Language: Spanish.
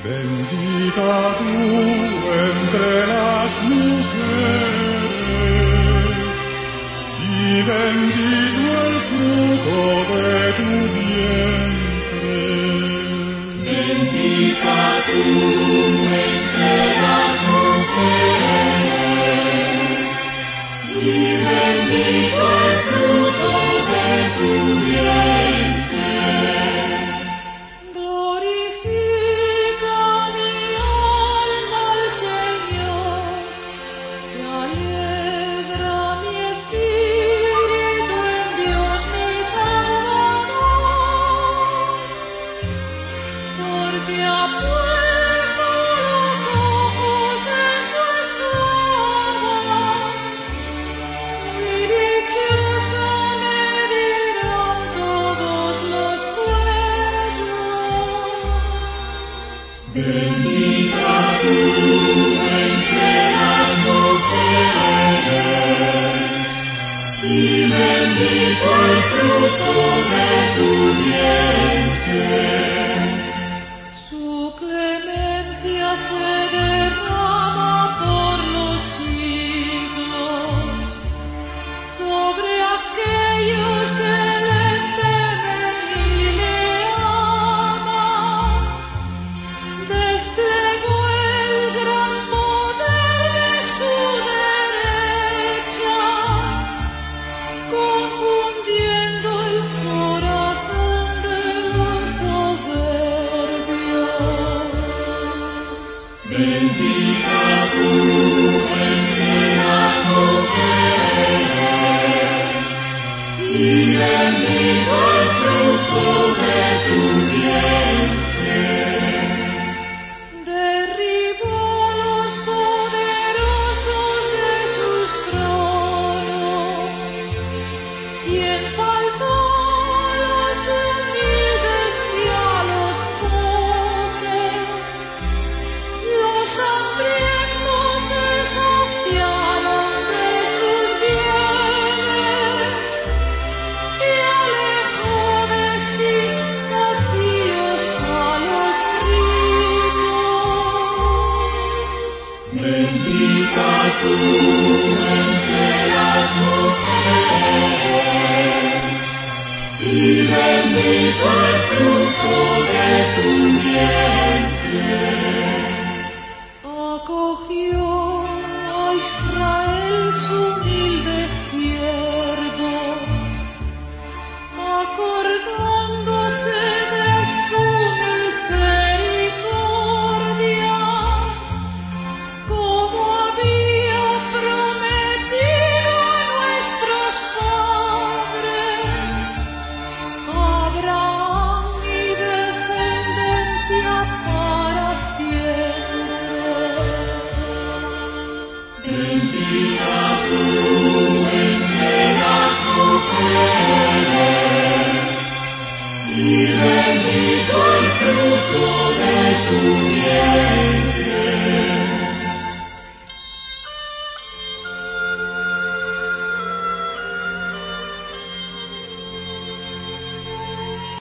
Bendita tú entre las mujeres, y bendito el fruto de tu vientre. Bendita tú entre las mujeres, y bendito el fruto de tu vientre. Glorifica mi alma al Señor, se alegra mi espíritu en Dios mi Salvador, porque ha puesto los ojos en su esclava, y dichosa me dirán todos los pueblos. Bendita tú entre las mujeres, y bendito el fruto de tu